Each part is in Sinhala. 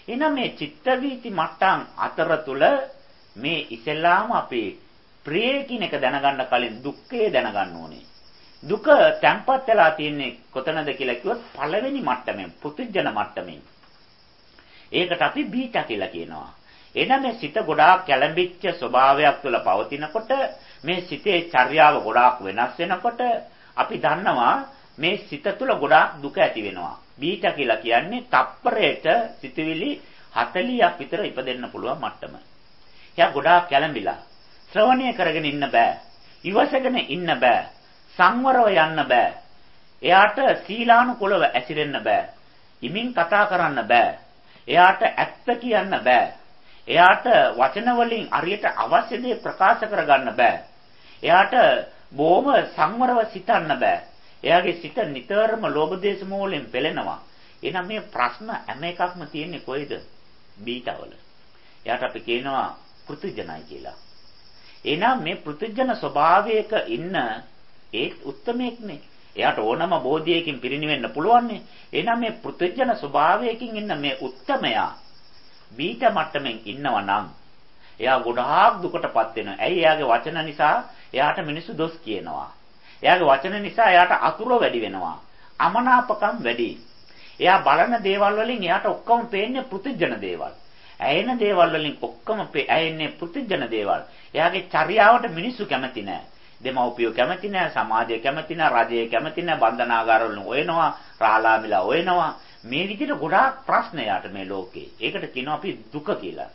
එහෙනම් මේ චිත්ත වීති මට්ටම් අතර තුල මේ ඉස්සෙල්ලාම අපි ප්‍රිය කියන එක දැනගන්න කලින් දුක්ඛය දැනගන්න ඕනේ. දුක තැම්පත් වෙලා තියෙන්නේ කොතනද කියලා කිව්වොත් පළවෙනි මට්ටමෙන්, පුදුජන මට්ටමෙන්. ඒකට අපි බීටා කියලා කියනවා. එහෙනම් මේ සිත ගොඩාක් කැළඹිච්ච ස්වභාවයක් තුළ පවතිනකොට මේ සිතේ චර්යාව ගොඩාක් වෙනස් වෙනකොට අපි දන්නවා මේ සිත තුළ ගොඩාක් දුක ඇති වෙනවා. බීටා කියලා කියන්නේ තප්පරයට සිතවිලි 40ක් විතර ඉපදෙන්න පුළුවන් මට්ටම. එයා ගොඩාක් කැළඹිලා. ශ්‍රවණය කරගෙන ඉන්න බෑ. ඉවසගෙන ඉන්න බෑ. සංවරව යන්න බෑ. එයාට සීලානුකූලව ඇසිරෙන්න බෑ. ඉමින් කතා කරන්න බෑ. එයාට ඇත්ත කියන්න බෑ. එයාට වචන වලින් හරියට අවශ්‍ය දේ ප්‍රකාශ කරගන්න බෑ. එයාට බොහොම සංවරව සිතන්න බෑ. එයාගේ සිත නිතරම ලෝභ දේශ මොහොලෙන් පෙළෙනවා. එහෙනම් මේ ප්‍රශ්න හැම එකක්ම තියෙන්නේ කොයිද? බීටවල. එයාට අපි කියනවා පෘථුජනයි කියලා. එහෙනම් මේ පෘථුජන ස්වභාවයක ඉන්න ඒ උත්මයෙක්නේ. එයාට ඕනම බෝධියකින් පිරිනිවෙන්න පුළුවන්නේ. එහෙනම් මේ පෘථුජන ස්වභාවයකින් ඉන්න මේ උත්මයා බීට මට්ටමින් ඉන්නවා නම් එයා ගොඩාක් දුකටපත් වෙනවා. ඇයි? එයාගේ වචන නිසා එයාට මිනිස්සු දොස් කියනවා. එයාගේ වචන නිසා එයාට අතුරු වැඩි වෙනවා. අමනාපකම් වැඩි. එයා බලන දේවල් වලින් එයාට ඔක්කොම පේන්නේ පෘථුජන දේවල්. ඇයෙන දේවල් වලින් ඔක්කොම ඇයෙන්නේ පෘථුජන දේවල්. එයාගේ චර්යාවට මිනිස්සු කැමති නැහැ. දෙමව්පියෝ කැමති නැහැ, සමාජය කැමති නැහැ, රජය කැමති නැහැ, බන්ධනාගාර වලින් ඔයනවා, රාලාමිලා ඔයනවා. මේ විදිහට ගොඩාක් ප්‍රශ්න යාට මේ ලෝකේ. ඒකට කියනවා අපි දුක කියලා.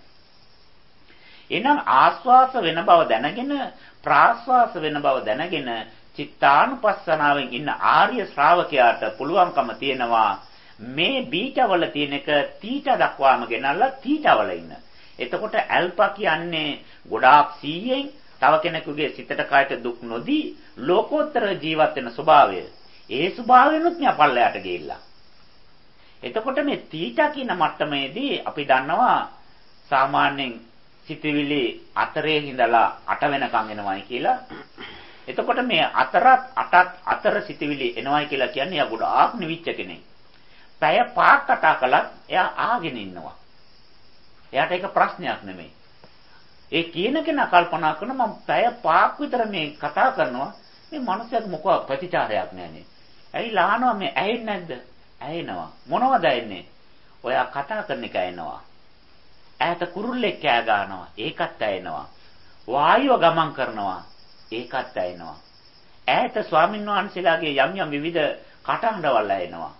එහෙනම් ආස්වාස වෙන බව දැනගෙන ප්‍රාස්වාස වෙන බව දැනගෙන චිත්තානුපස්සනාවෙන් ඉන්න ආර්ය ශ්‍රාවකයාට පුළුවන්කම තියෙනවා මේ බීටවල තියෙන එක තීටා දක්වාම ගෙනල්ලා තීටාවල ඉන්න. එතකොට ඇල්පා කියන්නේ ගොඩාක් සීයෙන් තව කෙනෙකුගේ සිතට කායට දුක් නොදී ලෝකෝත්තර ජීවත් වෙන ස්වභාවය. ඒ ස්වභාවයෙන්ුත් මෙයා පල්ලයට ගිහිල්ලා. එතකොට මේ තීටා කියන මට්ටමේදී අපි දන්නවා සාමාන්‍යයෙන් සිතවිලි 4 ඉඳලා 8 වෙනකන් එනවයි කියලා. එතකොට මේ 4ත් 8ත් අතර සිතවිලි එනවයි කියලා කියන්නේ එයා ගොඩාක් නිවිච්ච කෙනෙක්. පැය 5ක් කතා කළත් එයා ආගෙන ඉන්නවා. එයාට ඒක ප්‍රශ්නයක් නෙමෙයි. ඒ කියන කෙනා කල්පනා කරන මම පැය 5ක් විතර මේ කතා කරනවා මේ මනුස්සයාට මොකක් ප්‍රතිචාරයක් නැන්නේ. ඇයි ලානවා මේ ඇහෙන්නේ නැද්ද? ඇහෙනවා. මොනවද ඇහෙන්නේ? ඔයා කතා කරන එක ඇහෙනවා. ඈත කුරුල්ලෙක් කෑ ගන්නවා. ඒකත් ඇහෙනවා. වායුව ගමන් කරනවා. ඒකත් ඇහෙනවා. ඈත ස්වාමීන් වහන්සේලාගේ යම් යම් විවිධ කටහඬවල් ඇහෙනවා.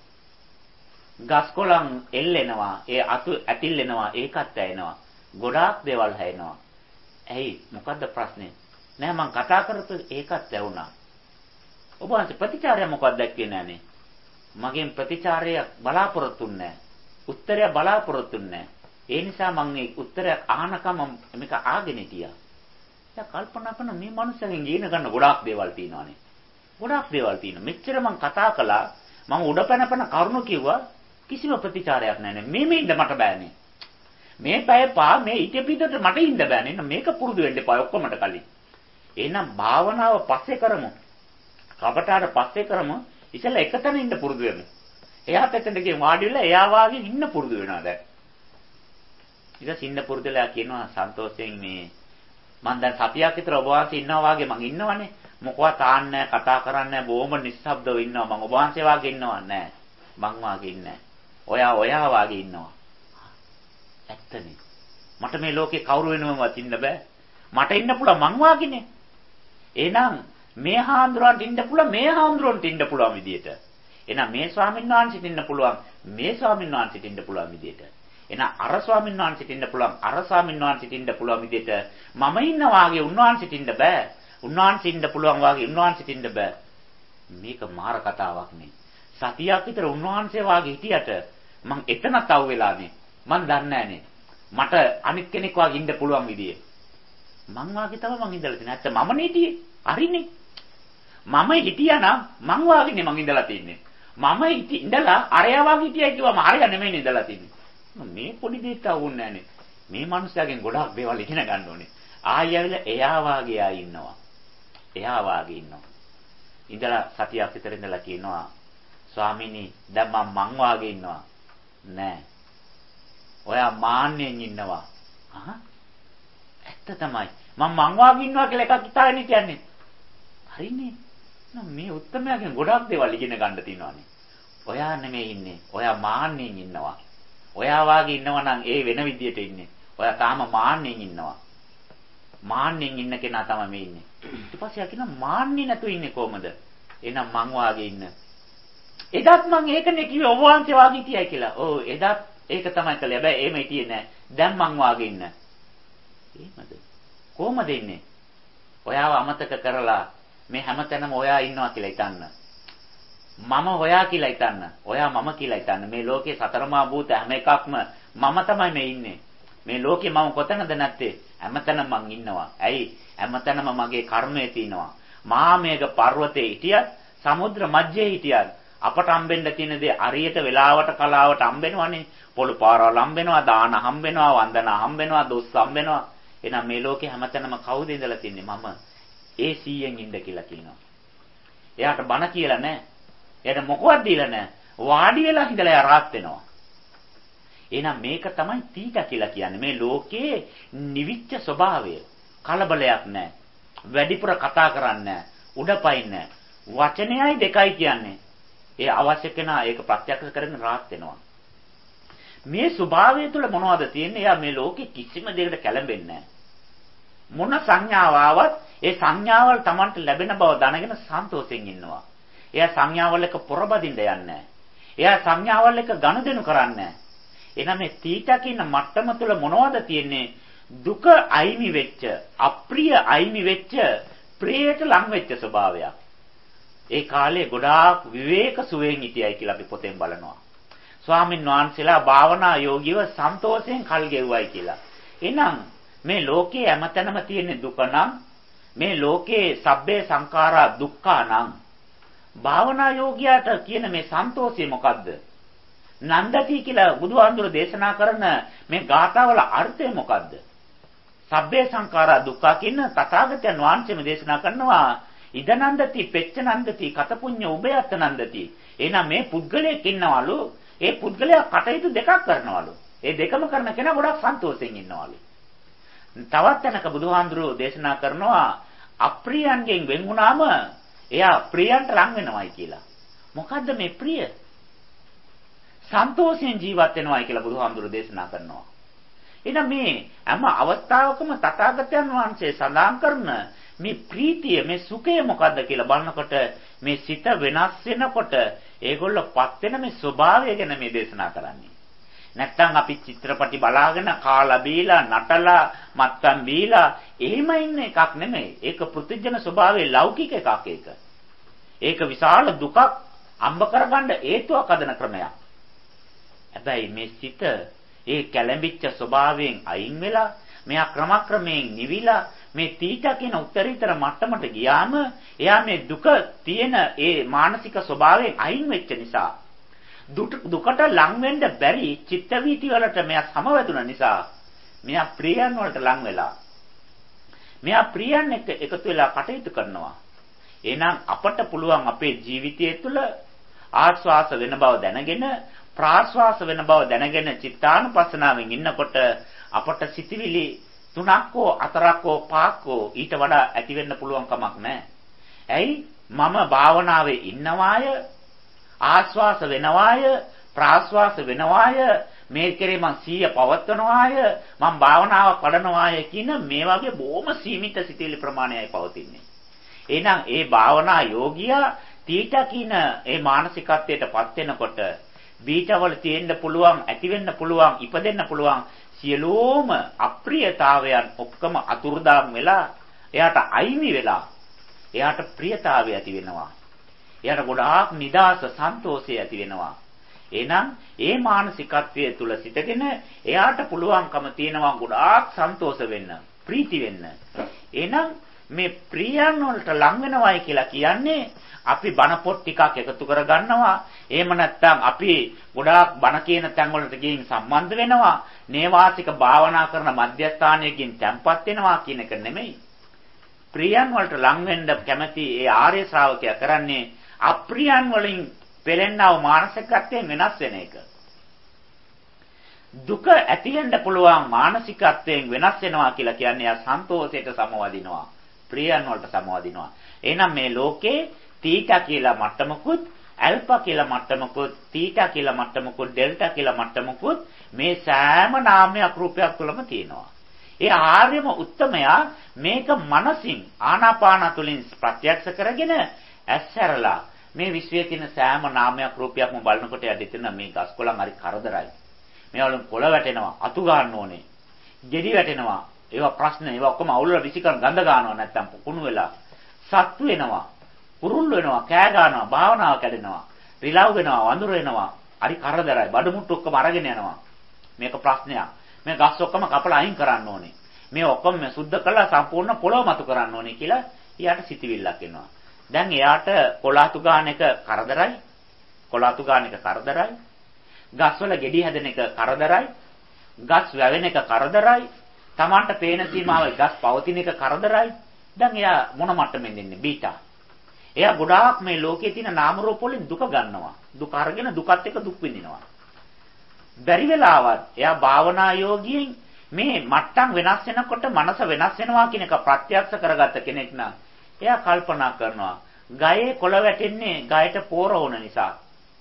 ගස් කොළන් එල්ලෙනවා. ඒ අතු ඇතිල්ලෙනවා. ඒකත් ඇහෙනවා. ගොඩාක් දේවල් ඇහෙනවා. ඇයි මොකද්ද ප්‍රශ්නේ? නෑ මං කතා කරපු ඒකත් ඇහුණා. ඔබ වහන්සේ ප්‍රතිචාරය මොකක්ද දැක්කේ නෑනේ. මගෙන් ප්‍රතිචාරය බලාපොරොත්තු නැහැ. උත්තරය බලාපොරොත්තු නැහැ. ඒ නිසා මම මේ උත්තරයක් අහනකම මේක ආගෙන හිටියා. දැන් කල්පනා කරන මේ මනුස්සයන් ගින ගන්න ගොඩාක් දේවල් තියෙනවානේ. ගොඩාක් දේවල් තියෙනවා. මෙච්චර මං කතා කළා. මං උඩපැනපැන කරුණු කිව්වා. කිසිම ප්‍රතිචාරයක් නැහැ නේ. මේ ඉන්න මට බෑනේ. මේ පැය පහ මේ ඉතිපිටට මට ඉන්න බෑනේ. එහෙනම් මේක පුරුදු වෙන්න එපා ඔක්කොමඩ කලින්. එහෙනම් භාවනාව පස්සේ කරමු. කපටාට පස්සේ කරමු. ඉතල එකතන ඉන්න පුරුදු වෙමු. එයාත් එතනට ගිහින් වාඩි වෙලා එයා වාගේ ඉන්න පුරුදු වෙනවා දැන්. ඊට ඉන්න පුරුදුලා කියනවා සන්තෝෂයෙන් මේ මම දැන් සතියක් විතර ඔබ වහන්සේ ඉන්නවා වාගේ මං ඉන්නවනේ. මොකවත් තාන්නේ කතා කරන්නේ බොහොම නිස්සබ්දව ඉන්නවා. මං ඔබ වහන්සේ වාගේ ඉන්නව නැහැ. මං වාගේ ඉන්නේ ඔයා වාගේ ඉන්නවා. ඇත්තනේ. මට මේ ලෝකේ කවුරු වෙනවවත් ඉන්න බෑ. මට ඉන්න පුළුවන් මං වාගේනේ. එහෙනම් මේ හාමුදුරන්ට ඉන්න පුළුවන් මේ හාමුදුරන්ට ඉන්න පුළුවන් විදියට. එහෙනම් මේ ස්වාමීන් වහන්සේට ඉන්න පුළුවන් මේ ස්වාමීන් වහන්සේට ඉන්න පුළුවන් විදියට. එහෙනම් අර ස්වාමීන් වහන්සේට ඉන්න පුළුවන් අර ස්වාමීන් වහන්සේට ඉන්න පුළුවන් විදියට මම ඉන්න වාගේ උන්වහන්සේට ඉන්න බෑ. උන්වහන්සේ ඉන්න පුළුවන් වාගේ උන්වහන්සේට ඉන්න බෑ. මේක මාර කතාවක් නේ. සතියක් විතර උන්වහන්සේ වාගේ හිටියට මං එතනත් අවු වෙලානේ. මං දන්නේ නැහනේ. මට අනිත් කෙනෙක් වාගේ ඉන්න පුළුවන් විදිය. මං වාගේ තමයි මං ඉඳලා තියෙන්නේ. නැත්නම් මම නීතියේ. හරිනේ. මම හිටියානම් මං වාගේනේ මං ඉඳලා තින්නේ. මම ඉඳලා අරයා වාගේ හිටියයි කිව්වම අරයා නෙමෙයි ඉඳලා තින්නේ. මේ පොඩි දෙයක් අවුන්නේ නැහනේ. මේ මිනිස්යාගෙන් ගොඩාක් දේවල් ඉගෙන ගන්න ඕනේ. ආයෙ ඇවිල්ලා එයා වාගේ ආ ඉන්නවා. එයා වාගේ ඉන්නවා. ඉඳලා සතියක් විතර ඉඳලා කියනවා ස්වාමීනි දැන් මං වාගේ ඉන්නවා. නෑ. ඔයා මාන්නෙන් ඉන්නවා. ඇත්ත තමයි. මම මං වාගේ ඉන්නවා කියලා එකක් හිතාගෙන කියන්නේ. හරිනේ. මේ උත්තමයාගෙන් ගොඩක් දේවල් ඉගෙන ගන්න තියෙනවානේ. ඔයා නෙමෙයි ඉන්නේ. ඔයා මාන්නෙන් ඉන්නවා. ඔයා වාගේ ඉන්නවා නම් ඒ වෙන විදියට ඉන්නේ. ඔයා තාම මාන්නෙන් ඉන්නවා. මාන්නෙන් ඉන්න කෙනා තමයි මේ ඉන්නේ. ඊට පස්සේ යා කියනවා මාන්නේ නැතුව ඉන්නේ කොහමද? එහෙනම් මං වාගේ ඉන්න. එදත් මං ඒකනේ කිව්වේ ඔබ වහන්සේ වාගේ හිටියයි කියලා. ඔව් එදත් ඒක තමයි කළේ. හැබැයි එහෙම හිටියේ නෑ. දැන් මං වාගේ ඉන්න. එහෙමද? කොහමද ඉන්නේ? ඔයාව අමතක කරලා මේ හැමතැනම ඔයා ඉන්නවා කියලා හිතන්න. මම ඔයා කියලා හිතන්න. ඔයා මම කියලා හිතන්න. මේ ලෝකේ සතරමා භූත හැම එකක්ම මම තමයි මේ ඉන්නේ. මේ ලෝකේ මම කොතනද නැත්තේ? හැමතැනම මං ඉන්නවා. ඇයි? හැමතැනම මගේ කර්මය තියෙනවා. මහාමේඝ පර්වතයේ හිටියත්, සමුද්‍ර මැජ්ජේ හිටියත් අපට හම්බෙන්න තියෙන දේ අරියට වෙලාවට කලාවට හම්බෙනවනේ. පොළු පාරවල් හම්බෙනවා, දාන හම්බෙනවා, වන්දනා හම්බෙනවා, දොස් හම්බෙනවා. එහෙනම් මේ ලෝකේ හැමතැනම කවුද ඉඳලා තින්නේ? මම. ඒ 100න් ඉන්න කියලා කියනවා. එයාට බන කියලා නැහැ. එයාට මොකවත් දීලා නැහැ. වාඩි වෙලා ඉඳලා එයා rahat වෙනවා. එහෙනම් මේක තමයි තීට කියලා කියන්නේ. මේ ලෝකයේ නිවිච්ච ස්වභාවය. කලබලයක් නැහැ. වැඩිපුර කතා කරන්නේ නැහැ. උඩපයින් නැහැ. වචනයයි දෙකයි කියන්නේ. ඒ අවශ්‍ය කෙනා ඒක ප්‍රත්‍යක්ෂ කරගෙන rahat වෙනවා. මේ ස්වභාවය තුළ මොනවද තියෙන්නේ? එයා මේ ලෝකේ කිසිම දෙයකට කැළඹෙන්නේ නැහැ. මොන සංඥාව ආවත් ඒ සංඥාවල් Tamanට ලැබෙන බව දැනගෙන සන්තෝෂයෙන් ඉන්නවා. එයා සංඥාවල් එක පොරබදින්න යන්නේ නැහැ. එයා සංඥාවල් එක ගනුදෙනු කරන්නේ නැහැ. එහෙනම් මේ තීටා කියන මට්ටම තුළ මොනවද තියෙන්නේ? දුක අයිමි වෙච්ච, අප්‍රිය අයිමි වෙච්ච, ප්‍රියට ලං වෙච්ච ස්වභාවයක්. ඒ කාලේ ගොඩාක් විවේක සුවයෙන් හිටියයි කියලා අපි පොතෙන් බලනවා. ස්වාමීන් වහන්සේලා භාවනා යෝගීව සන්තෝෂයෙන් කල් ගෙවුවයි කියලා. එහෙනම් මේ ලෝකයේ හැමතැනම තියෙන දුක නම්, මේ ලෝකයේ සබ්බේ සංඛාරා දුක්ඛා නම්, භාවනා යෝගියාට කියන මේ සන්තෝෂය මොකද්ද? නන්දති කියලා බුදුහාමුදුරේ දේශනා කරන මේ ගාථාවල අර්ථය මොකද්ද? සබ්බේ සංඛාරා දුක්ඛා කියන තථාගතයන් වහන්සේම දේශනා කරනවා ඉදනන්දති පෙච්චනන්දති කතපුඤ්ඤ උභයත් නන්දති. එහෙනම් මේ පුද්ගලයෙක් ඉන්නවලු, ඒ පුද්ගලයා කටයුතු දෙකක් කරනවලු. ඒ දෙකම කරන කෙනා ගොඩක් සන්තෝෂයෙන් ඉන්නවලු. තවත් තැනක බුදුහාමුදුරෝ දේශනා කරනවා අප්‍රියයන්ගෙන් වෙන් වුණාම එයා ප්‍රියයන්ට ලං වෙනවයි කියලා. මොකද්ද මේ ප්‍රිය? සන්තෝෂයෙන් ජීවත් වෙනවයි කියලා බුදුහාමුදුරෝ දේශනා කරනවා. එහෙනම් මේ හැම අවස්ථාවකම තථාගතයන් වහන්සේ සඳහන් කරන මේ ප්‍රීතිය, මේ සුඛය මොකද්ද කියලා බලනකොට මේ සිත වෙනස් වෙනකොට ඒගොල්ලෝපත් වෙන මේ ස්වභාවය ගැන මේ දේශනා කරන්නේ. නැත්තම් අපි චිත්‍රපටි බලාගෙන කාලා බීලා නටලා මත්පැන් බීලා එහෙම ඉන්න එකක් නෙමෙයි. ඒක පෘථිජන ස්වභාවයේ ලෞකික එකක් ඒක. ඒක විශාල දුකක් අම්බ කරගන්න හේතුවක් හදන ක්‍රමයක්. හැබැයි මේ සිත ඒ කැළඹිච්ච ස්වභාවයෙන් අයින් වෙලා මෙයා ක්‍රමක්‍රමයෙන් නිවිලා මේ තීටා කියන උත්තරීතර මට්ටමට ගියාම එයා මේ දුක තියෙන ඒ මානසික ස්වභාවයෙන් අයින් වෙච්ච නිසා දුකට ලං වෙන්න බැරි චිත්ත වීති වලට මෙයා සමවැදුන නිසා මෙයා ප්‍රියයන් වලට ලං වෙලා මෙයා ප්‍රියයන් එක්ක එකතු වෙලා කටයුතු කරනවා. එහෙනම් අපට පුළුවන් අපේ ජීවිතය තුළ ආස්වාස වෙන බව දැනගෙන ප්‍රාස්වාස වෙන බව දැනගෙන චිත්තානුපස්සනාවෙන් ඉන්නකොට අපට සිතිවිලි 3ක් හෝ 4ක් හෝ 5ක් හෝ ඊට වඩා ඇති වෙන්න පුළුවන් කමක් නැහැ. ඇයි? මම භාවනාවේ ඉන්නවාය, ආස්වාස වෙනවාය, ප්‍රාස්වාස වෙනවාය, මේ කෙරේ මං සීය පවත්වනවාය, මං භාවනාව කරනවාය කියන මේ වගේ බොහොම සීමිත සිතිවිලි ප්‍රමාණයයි පවතින්නේ. එහෙනම් ඒ භාවනා යෝගියා තීටා කියන ඒ මානසිකත්වයටපත් වෙනකොට බීටවල තියෙන්න පුළුවන්, ඇති වෙන්න පුළුවන්, ඉපදෙන්න පුළුවන් සියලුම අප්‍රියතාවයන් ඔක්කොම අතුරුදාම් වෙලා එයාට අයිමි වෙලා එයාට ප්‍රියතාවය ඇති වෙනවා. එයාට ගොඩාක් නිදාස සන්තෝෂය ඇති වෙනවා. එහෙනම් ඒ මානසිකත්වයේ තුල සිටගෙන එයාට පුළුවන්කම තියෙනවා ගොඩාක් සන්තෝෂ වෙන්න, ප්‍රීති වෙන්න. එහෙනම් මේ ප්‍රියයන් වලට ලං වෙනවයි කියලා කියන්නේ අපි බණ පොත් ටිකක් එකතු කර ගන්නවා. එහෙම නැත්නම් අපි ගොඩාක් බණ කියන තැන් වලට ගිහින් සම්බන්ධ වෙනවා. නේවාසික භාවනා කරන මධ්‍යස්ථානයකින් තැම්පත් වෙනවා කියන එක නෙමෙයි. ප්‍රියයන් වලට ලං වෙන්න කැමැති ඒ ආර්ය ශ්‍රාවකයා කරන්නේ අප්‍රියයන් වලින් පෙළෙන්නව මානසිකත්වයෙන් වෙනස් වෙන එක. දුක ඇති වෙන්න පුළුවන් මානසිකත්වයෙන් වෙනස් වෙනවා කියලා කියන්නේ යා සන්තෝෂයට සමවදිනවා. ප්‍රියයන් වලට සමවදිනවා. එහෙනම් මේ ලෝකේ තීටා කියලා මට්ටමකුත්, ඇල්ෆා කියලා මට්ටමකුත්, තීටා කියලා මට්ටමකුත්, ඩෙල්ටා කියලා මට්ටමකුත් මේ සෑම නාමයක් රූපයක් තුළම තියෙනවා. ඒ ආර්යම උත්තමයා මේක මනසින් ආනාපාන තුලින් ප්‍රත්‍යක්ෂ කරගෙන ඇස්සරලා මේ විශ්වයේ තියෙන සෑම නාමයක් රූපයක්ම බලනකොට යදිතන මේ ගස් කොළන් හරි කරදරයි. මේවලුන් කොළ වැටෙනවා, අතු ගන්න ඕනේ. ගෙඩි වැටෙනවා. ඒවා ප්‍රශ්න, ඒවා ඔක්කොම අවුලලා විසිකරන ගඳ ගන්නවා නැත්තම් කුණු වෙලා. සත්තු වෙනවා, කුරුල්ල වෙනවා, කෑ ගන්නවා, භාවනාව කැඩෙනවා, රිලව් වෙනවා, වඳුර වෙනවා. හරි කරදරයි. බඩමුට්ටු ඔක්කොම අරගෙන යනවා. මේක ප්‍රශ්නයක්. මේ ගස් ඔක්කොම කපලා අයින් කරන්න ඕනේ. මේ ඔක්කොම සුද්ධ කළා සම්පූර්ණ පොළොව මතු කරන්න ඕනේ කියලා එයාට සිතිවිල්ලක් එනවා. දැන් එයාට කොළාතු ගන්න එක කරදරයි. කොළාතු ගන්න එක කරදරයි. ගස්වල ගෙඩි හැදෙන එක කරදරයි. ගස් වැවෙන එක කරදරයි. Tamanට පේන සීමාවේ ගස් පවතින එක කරදරයි. දැන් එයා මොන මට්ටමෙන් ඉන්නේ? බීටා. එයා ගොඩාක් මේ ලෝකයේ තියෙන නාම රූප වලින් දුක ගන්නවා. දුක අරගෙන දුකත් එක්ක දුක් විඳිනවා. බැරි වෙලාවත් එයා භාවනා යෝගියෙන් මේ මට්ටම් වෙනස් වෙනකොට මනස වෙනස් වෙනවා කියන එක ප්‍රත්‍යක්ෂ කරගත්ත කෙනෙක් නම් එයා කල්පනා කරනවා ගයේ කොළ වැටෙන්නේ ගයට පෝර වුණ නිසා.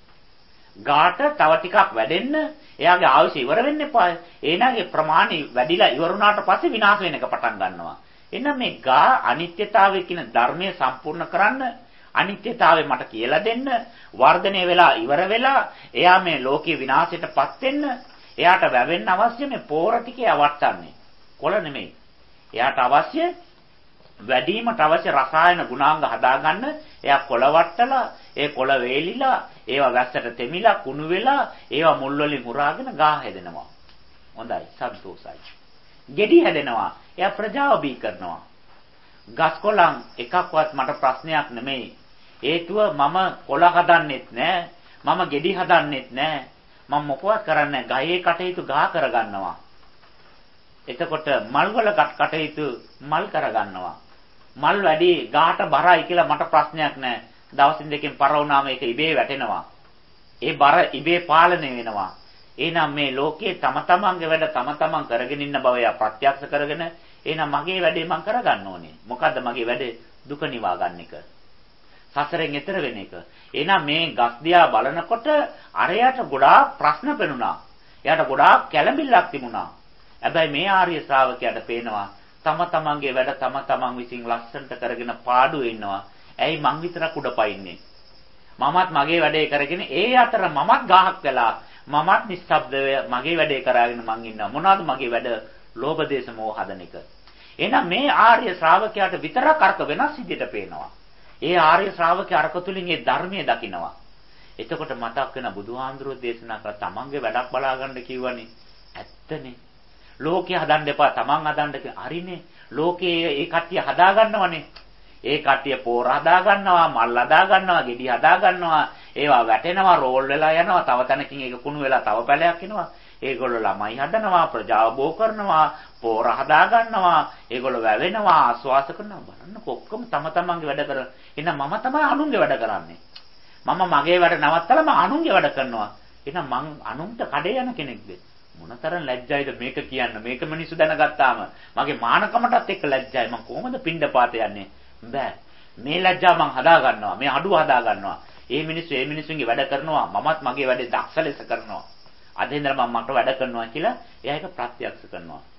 ගාට තව ටිකක් වැඩෙන්න එයාගේ ආයුෂ ඉවර වෙන්න එපා. එනගේ ප්‍රමාණය වැඩිලා ඉවර වුණාට පස්සේ විනාශ වෙන එක පටන් ගන්නවා. එහෙනම් මේ ගා අනිත්‍යතාවය කියන ධර්මය සම්පූර්ණ කරන්න අනිත්‍යතාවය මට කියලා දෙන්න වර්ධනය වෙලා ඉවර වෙලා එයා මේ ලෝකේ විනාශයටපත් වෙන්න එයාට වැවෙන්න අවශ්‍ය මේ පෝර ටිකේ අවට්ටන්නේ කොළ නෙමෙයි. එයාට අවශ්‍ය වැඩිමට අවශ්‍ය රසායන ගුණාංග හදාගන්න එයා කොළ වට්ටලා ඒ කොළ වේලිලා ඒවා වැස්සට තෙමිලා කුණු වෙලා ඒවා මුල් වලින් හුරාගෙන ගහ හැදෙනවා. හොඳයි සන්තෝසයි. ගෙඩි හැදෙනවා. එයා ප්‍රජාව බී කරනවා. ගස් කොළන් එකක්වත් මට ප්‍රශ්නයක් නෙමෙයි. හේතුව මම කොළ හදන්නෙත් නෑ. මම ගෙඩි හදන්නෙත් නෑ. මම මොකවත් කරන්නේ නෑ. ගහේ කටයුතු ගහ කරගන්නවා. එතකොට මල් වල කටයුතු මල් කරගන්නවා. මල් වැඩි ගහට බරයි කියලා මට ප්‍රශ්නයක් නෑ. දවසින් දෙකකින් පර වුණාම ඒක ඉබේ වැටෙනවා. ඒ බර ඉබේ පාලනය වෙනවා. එහෙනම් මේ ලෝකයේ තම තමන්ගේ වැඩ තම තමන් කරගෙන ඉන්න බව එයා ප්‍රත්‍යක්ෂ කරගෙන එහෙනම් මගේ වැඩේ මම කරගන්න ඕනේ. මොකද්ද මගේ වැඩේ? දුක නිවා ගන්න එක. සසරෙන් එතර වෙන එක. එහෙනම් මේ ගස් දිහා බලනකොට අරයට ගොඩාක් ප්‍රශ්න පෙනුණා. එයාට ගොඩාක් කැළඹිල්ලක් තිබුණා. හැබැයි මේ ආර්ය ශ්‍රාවකයාට පේනවා තම තමන්ගේ වැඩ තම තමන් විසින් ලස්සනට කරගෙන පාඩුවේ ඉන්නවා. ඇයි මං විතරක් උඩ පයින්නේ? මමත් මගේ වැඩේ කරගෙන ඒ අතර මමත් ගහක් වෙලා මමත් නිස්සබ්දව මගේ වැඩේ කරගෙන මං ඉන්නවා. මොනවද මගේ වැඩ? ලෝභ දේශ මොහ හදන එක. එහෙනම් මේ ආර්ය ශ්‍රාවකයාට විතරක් අර්ථ වෙනස් විදිහට පේනවා. ඒ ආර්ය ශ්‍රාවකයා අර්ථ තුලින් ඒ ධර්මයේ දකිනවා. එතකොට මතක් වෙන බුදුහාඳුරෝ දේශනා කළ තමන්ගේ වැඩක් බලා ගන්න කිව්වනේ. ඇත්තනේ. ලෝකේ හදන්න එපා තමන් හදන්න හරිනේ. ලෝකේ ඒ කට්ටිය හදා ගන්නවනේ. ඒ කට්ටිය පෝර හදා ගන්නවා, මල් හදා ගන්නවා, ගෙඩි හදා ගන්නවා. ඒවා වැටෙනවා, රෝල් වෙලා යනවා. තව තැනකින් ඒක කුණු වෙලා තව පැලයක් එනවා. ඒගොල්ලෝ ළමයි හදනවා, ප්‍රජාව බෝ කරනවා, පෝර හදා ගන්නවා. ඒගොල්ලෝ වැවෙනවා, ආස්වාස කරනවා. බලන්න ඔක්කොම තම තමන්ගේ වැඩ කරන. එහෙනම් මම තමයි අනුන්ගේ වැඩ කරන්නේ. මම මගේ වැඩ නවත්තලා මම අනුන්ගේ වැඩ කරනවා. එහෙනම් මං අනුන්ට කඩේ යන කෙනෙක්ද? මොනතරම් ලැජ්ජයිද මේක කියන්න. මේක මිනිස්සු දැනගත්තාම මගේ මානකමටත් එක්ක ලැජ්ජයි. මං කොහොමද පින්ඩපාත යන්නේ? බෑ. මේ ලැජ්ජාව මං හදා ගන්නවා. මේ අඩුව හදා ගන්නවා. මේ මිනිස්සුන්ගේ වැඩ කරනවා. මමත් මගේ වැඩේ දක්ෂ ලෙස කරනවා. අද ඉඳලා මම මට වැඩ කරනවා කියලා එයා ඒක ප්‍රත්‍යක්ෂ කරනවා.